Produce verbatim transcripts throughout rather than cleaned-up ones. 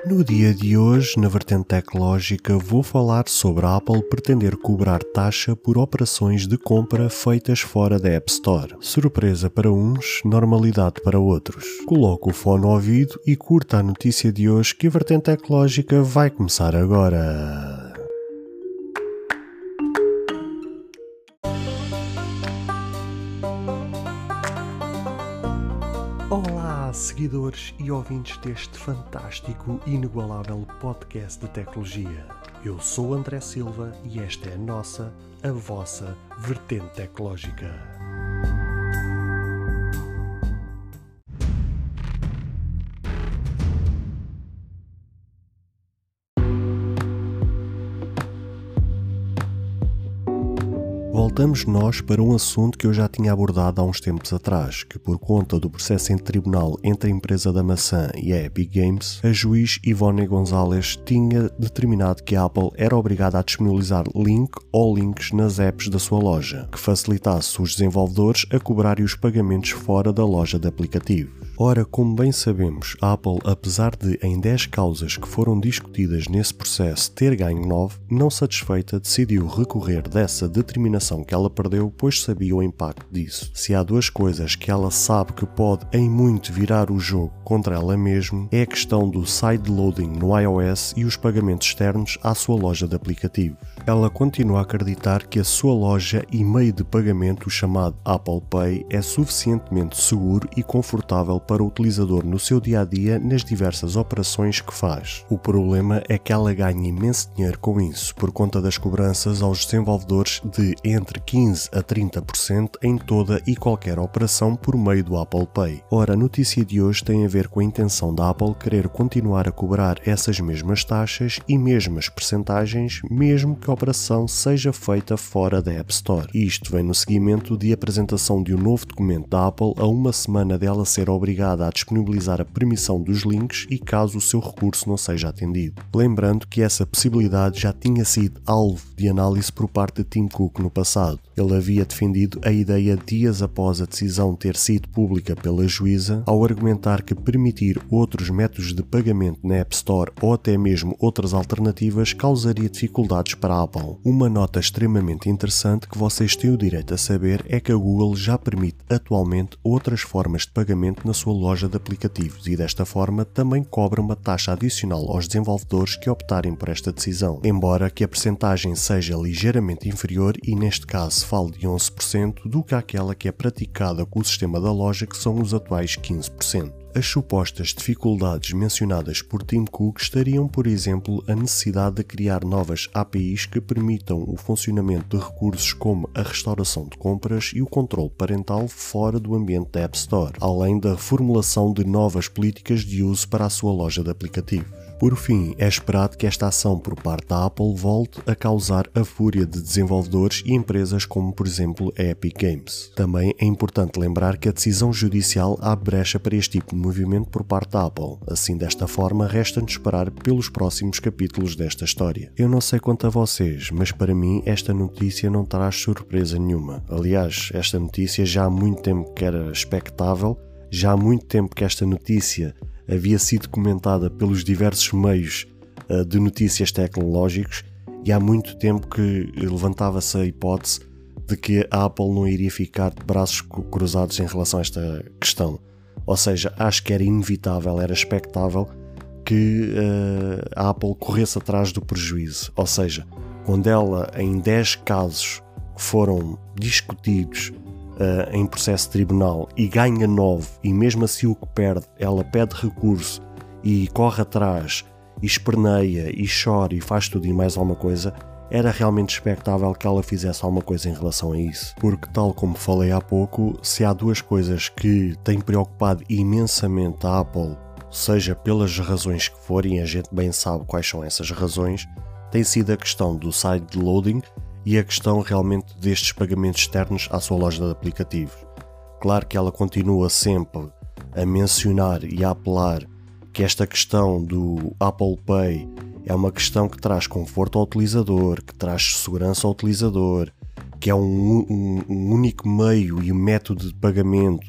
No dia de hoje, na vertente tecnológica, vou falar sobre a Apple pretender cobrar taxa por operações de compra feitas fora da App Store. Surpresa para uns, normalidade para outros. Coloque o fone ao ouvido e curta a notícia de hoje que a vertente tecnológica vai começar agora. Olá, seguidores e ouvintes deste fantástico e inigualável podcast de tecnologia. Eu sou André Silva e esta é a nossa, a vossa vertente tecnológica. Voltamos nós para um assunto que eu já tinha abordado há uns tempos atrás, que por conta do processo em tribunal entre a empresa da maçã e a Epic Games, a juiz Ivone Gonzalez tinha determinado que a Apple era obrigada a disponibilizar link ou links nas apps da sua loja, que facilitasse os desenvolvedores a cobrarem os pagamentos fora da loja de aplicativos. Ora, como bem sabemos, a Apple, apesar de em dez causas que foram discutidas nesse processo ter ganho nove, não satisfeita decidiu recorrer dessa determinação que ela perdeu, pois sabia o impacto disso. Se há duas coisas que ela sabe que pode em muito virar o jogo contra ela mesma, é a questão do sideloading no iOS e os pagamentos externos à sua loja de aplicativos. Ela continua a acreditar que a sua loja e meio de pagamento, chamado Apple Pay, é suficientemente seguro e confortável para o utilizador no seu dia-a-dia nas diversas operações que faz. O problema é que ela ganha imenso dinheiro com isso, por conta das cobranças aos desenvolvedores de entre quinze a trinta por cento em toda e qualquer operação por meio do Apple Pay. Ora, a notícia de hoje tem a ver com a intenção da Apple querer continuar a cobrar essas mesmas taxas e mesmas percentagens, mesmo que a operação seja feita fora da App Store. Isto vem no seguimento de apresentação de um novo documento da Apple a uma semana dela ser obrigada a disponibilizar a permissão dos links e caso o seu recurso não seja atendido. Lembrando que essa possibilidade já tinha sido alvo de análise por parte de Tim Cook no passado. Ele havia defendido a ideia dias após a decisão ter sido pública pela juíza, ao argumentar que permitir outros métodos de pagamento na App Store ou até mesmo outras alternativas causaria dificuldades para a Apple. Uma nota extremamente interessante que vocês têm o direito a saber é que a Google já permite atualmente outras formas de pagamento na sua loja de aplicativos e desta forma também cobra uma taxa adicional aos desenvolvedores que optarem por esta decisão, embora que a percentagem seja ligeiramente inferior e neste caso fale de onze por cento do que aquela que é praticada com o sistema da loja, que são os atuais quinze por cento. As supostas dificuldades mencionadas por Tim Cook estariam, por exemplo, a necessidade de criar novas A P Is que permitam o funcionamento de recursos como a restauração de compras e o controle parental fora do ambiente da App Store, além da formulação de novas políticas de uso para a sua loja de aplicativos. Por fim, é esperado que esta ação por parte da Apple volte a causar a fúria de desenvolvedores e empresas como, por exemplo, a Epic Games. Também é importante lembrar que a decisão judicial abre brecha para este tipo de movimento por parte da Apple. Assim, desta forma, resta-nos esperar pelos próximos capítulos desta história. Eu não sei quanto a vocês, mas para mim esta notícia não traz surpresa nenhuma. Aliás, esta notícia já há muito tempo que era expectável, já há muito tempo que esta notícia havia sido comentada pelos diversos meios uh, de notícias tecnológicos e há muito tempo que levantava-se a hipótese de que a Apple não iria ficar de braços cruzados em relação a esta questão. Ou seja, acho que era inevitável, era expectável que uh, a Apple corresse atrás do prejuízo. Ou seja, quando ela em dez casos que foram discutidos Uh, em processo de tribunal e ganha nove e mesmo assim o que perde, ela pede recurso e corre atrás e esperneia e chora e faz tudo e mais alguma coisa, era realmente expectável que ela fizesse alguma coisa em relação a isso. Porque, tal como falei há pouco, se há duas coisas que têm preocupado imensamente a Apple, seja pelas razões que forem, a gente bem sabe quais são essas razões, tem sido a questão do sideloading e a questão realmente destes pagamentos externos à sua loja de aplicativos. Claro que ela continua sempre a mencionar e a apelar que esta questão do Apple Pay é uma questão que traz conforto ao utilizador, que traz segurança ao utilizador, que é um, um, um único meio e método de pagamento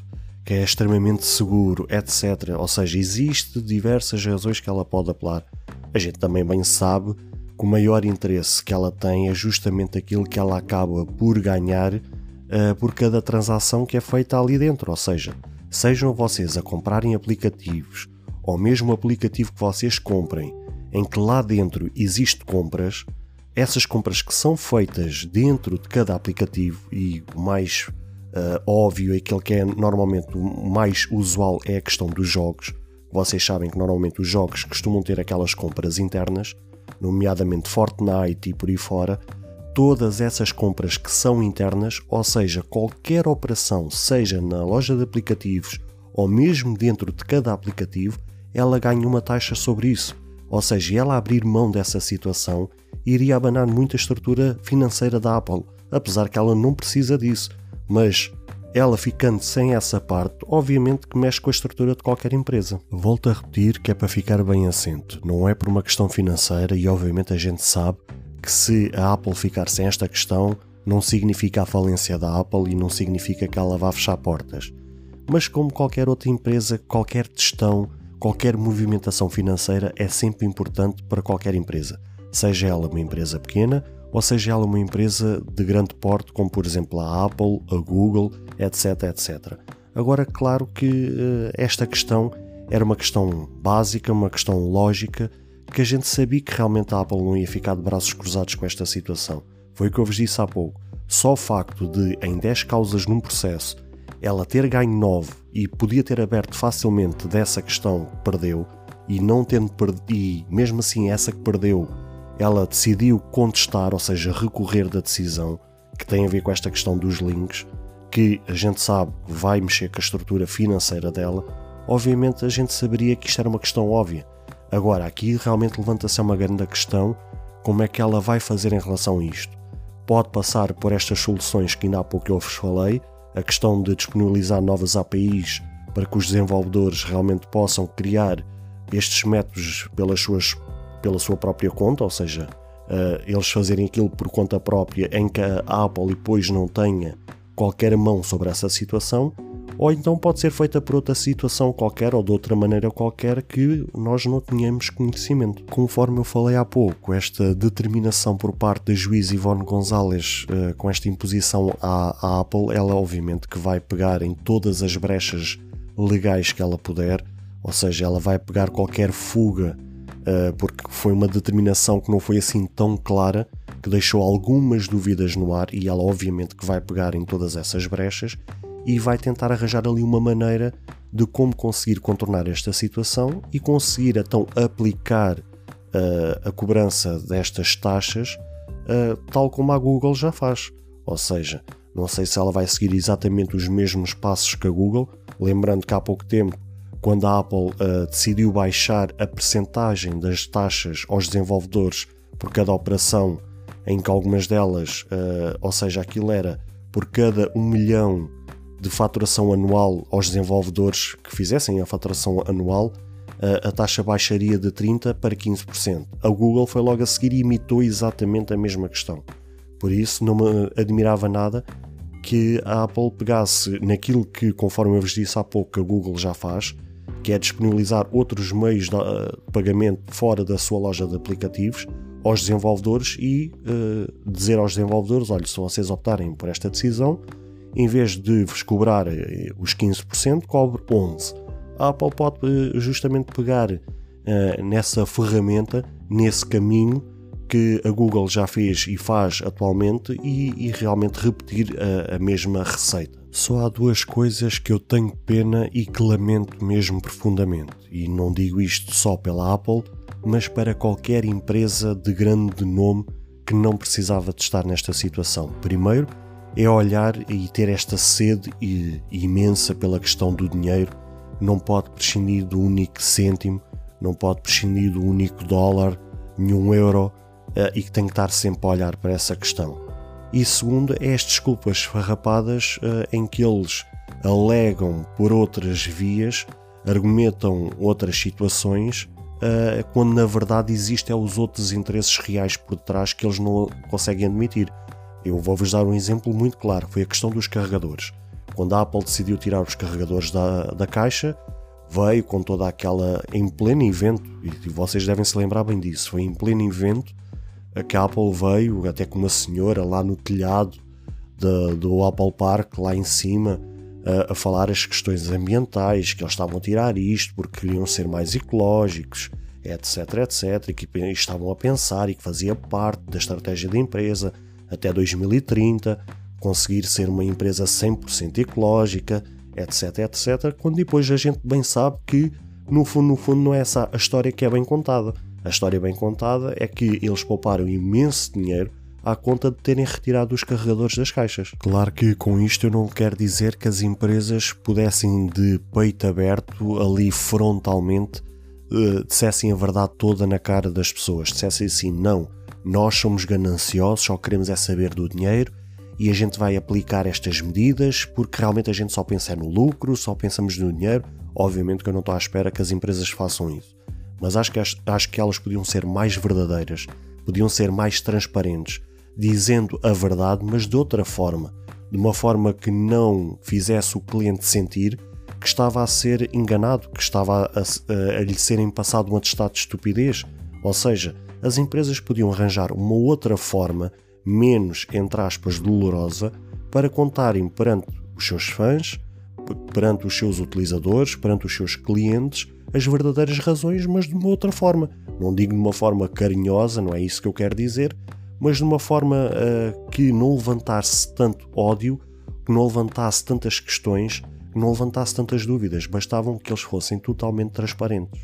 que é extremamente seguro, etcétera. Ou seja, existe diversas razões que ela pode apelar. A gente também bem sabe que o maior interesse que ela tem é justamente aquilo que ela acaba por ganhar uh, por cada transação que é feita ali dentro. Ou seja, sejam vocês a comprarem aplicativos ou mesmo o aplicativo que vocês comprem, em que lá dentro existe compras, essas compras que são feitas dentro de cada aplicativo, e o mais uh, óbvio, aquele que é normalmente o mais usual, é a questão dos jogos. Vocês sabem que normalmente os jogos costumam ter aquelas compras internas, nomeadamente Fortnite e por aí fora. Todas essas compras que são internas, ou seja, qualquer operação, seja na loja de aplicativos ou mesmo dentro de cada aplicativo, ela ganha uma taxa sobre isso. Ou seja, ela abrir mão dessa situação iria abanar muito a estrutura financeira da Apple, apesar que ela não precisa disso, mas ela ficando sem essa parte, obviamente que mexe com a estrutura de qualquer empresa. Volto a repetir que é para ficar bem assente, não é por uma questão financeira, e obviamente a gente sabe que se a Apple ficar sem esta questão, não significa a falência da Apple e não significa que ela vá fechar portas. Mas como qualquer outra empresa, qualquer gestão, qualquer movimentação financeira é sempre importante para qualquer empresa, seja ela uma empresa pequena ou seja ela uma empresa de grande porte, como por exemplo a Apple, a Google, etc, etcétera. Agora, claro que uh, esta questão era uma questão básica, uma questão lógica, que a gente sabia que realmente a Apple não ia ficar de braços cruzados com esta situação. Foi o que eu vos disse há pouco. Só o facto de, em dez causas num processo, ela ter ganho nove e podia ter aberto facilmente dessa questão que perdeu, e não tendo perdido, e mesmo assim essa que perdeu, ela decidiu contestar, ou seja, recorrer da decisão, que tem a ver com esta questão dos links, que a gente sabe que vai mexer com a estrutura financeira dela. Obviamente a gente saberia que isto era uma questão óbvia. Agora, aqui realmente levanta-se uma grande questão, como é que ela vai fazer em relação a isto? Pode passar por estas soluções que ainda há pouco eu vos falei, a questão de disponibilizar novas A P Is para que os desenvolvedores realmente possam criar estes métodos pelas suas, pela sua própria conta, ou seja, uh, eles fazerem aquilo por conta própria, em que a Apple depois não tenha qualquer mão sobre essa situação, ou então pode ser feita por outra situação qualquer ou de outra maneira qualquer que nós não tenhamos conhecimento. Conforme eu falei há pouco, esta determinação por parte da juiz Ivone Gonzalez uh, com esta imposição à, à Apple, ela obviamente que vai pegar em todas as brechas legais que ela puder, ou seja, ela vai pegar qualquer fuga, uh, porque foi uma determinação que não foi assim tão clara, que deixou algumas dúvidas no ar, e ela obviamente que vai pegar em todas essas brechas e vai tentar arranjar ali uma maneira de como conseguir contornar esta situação e conseguir então aplicar uh, a cobrança destas taxas uh, tal como a Google já faz. Ou seja, não sei se ela vai seguir exatamente os mesmos passos que a Google, lembrando que há pouco tempo, quando a Apple uh, decidiu baixar a percentagem das taxas aos desenvolvedores por cada operação, em que algumas delas, uh, ou seja, aquilo era por cada um milhão de faturação anual aos desenvolvedores que fizessem a faturação anual, a taxa baixaria de trinta por cento para quinze por cento. A Google foi logo a seguir e imitou exatamente a mesma questão. Por isso não me admirava nada que a Apple pegasse naquilo que, conforme eu vos disse há pouco, a Google já faz, que é disponibilizar outros meios de pagamento fora da sua loja de aplicativos aos desenvolvedores e uh, dizer aos desenvolvedores: olha, se vocês optarem por esta decisão, em vez de vos cobrar os quinze por cento, cobre onze por cento. A Apple pode justamente pegar uh, nessa ferramenta, nesse caminho que a Google já fez e faz atualmente, e, e realmente repetir a, a mesma receita. Só há duas coisas que eu tenho pena e que lamento mesmo profundamente, e não digo isto só pela Apple, mas para qualquer empresa de grande nome que não precisava de estar nesta situação. Primeiro, é olhar e ter esta sede imensa pela questão do dinheiro, não pode prescindir do único cêntimo, não pode prescindir do único dólar, nenhum euro, e que tem que estar sempre a olhar para essa questão. E segundo, é as desculpas farrapadas em que eles alegam por outras vias, argumentam outras situações, quando na verdade existem os outros interesses reais por trás que eles não conseguem admitir. Eu vou-vos dar um exemplo muito claro, foi a questão dos carregadores. quando a Apple decidiu tirar os carregadores da, da caixa, veio com toda aquela, em pleno evento, e vocês devem se lembrar bem disso, foi em pleno evento que a Apple veio, até com uma senhora lá no telhado de, do Apple Park, lá em cima, a, a falar as questões ambientais, que eles estavam a tirar isto porque queriam ser mais ecológicos, etc, etc, e que estavam a pensar e que fazia parte da estratégia da empresa até dois mil e trinta, conseguir ser uma empresa cem por cento ecológica, etc, etc, quando depois a gente bem sabe que no fundo, no fundo não é essa a história que é bem contada. A história bem contada é que eles pouparam imenso dinheiro à conta de terem retirado os carregadores das caixas. Claro que com isto eu não quero dizer que as empresas pudessem de peito aberto, ali frontalmente, uh, dissessem a verdade toda na cara das pessoas, dissessem assim, não, nós somos gananciosos, só queremos é saber do dinheiro e a gente vai aplicar estas medidas porque realmente a gente só pensa no lucro, só pensamos no dinheiro. Obviamente que eu não estou à espera que as empresas façam isso, mas acho que, acho que elas podiam ser mais verdadeiras, podiam ser mais transparentes, dizendo a verdade, mas de outra forma, de uma forma que não fizesse o cliente sentir que estava a ser enganado, que estava a, a, a lhe serem passado um atestado de estupidez. Ou seja, as empresas podiam arranjar uma outra forma, menos, entre aspas, dolorosa, para contarem perante os seus fãs, perante os seus utilizadores, perante os seus clientes, as verdadeiras razões, mas de uma outra forma. Não digo de uma forma carinhosa, não é isso que eu quero dizer, mas de uma forma uh, que não levantasse tanto ódio, que não levantasse tantas questões, que não levantasse tantas dúvidas. Bastavam que eles fossem totalmente transparentes.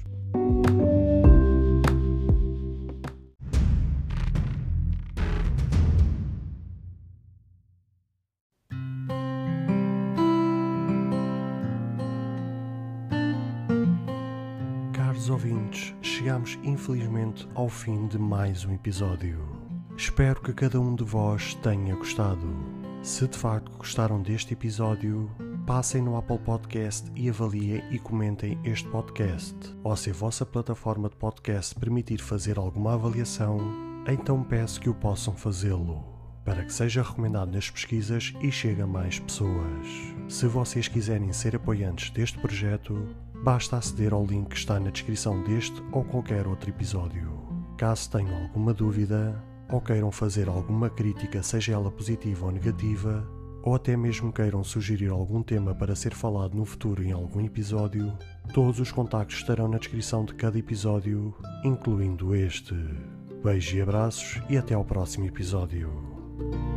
Caros ouvintes, chegamos infelizmente ao fim de mais um episódio. Espero que cada um de vós tenha gostado. Se de facto gostaram deste episódio, passem no Apple Podcast e avaliem e comentem este podcast. Ou se a vossa plataforma de podcast permitir fazer alguma avaliação, então peço que o possam fazê-lo, para que seja recomendado nas pesquisas e chegue a mais pessoas. Se vocês quiserem ser apoiantes deste projeto, basta aceder ao link que está na descrição deste ou qualquer outro episódio. Caso tenham alguma dúvida, ou queiram fazer alguma crítica, seja ela positiva ou negativa, ou até mesmo queiram sugerir algum tema para ser falado no futuro em algum episódio, todos os contactos estarão na descrição de cada episódio, incluindo este. Beijos e abraços e até ao próximo episódio.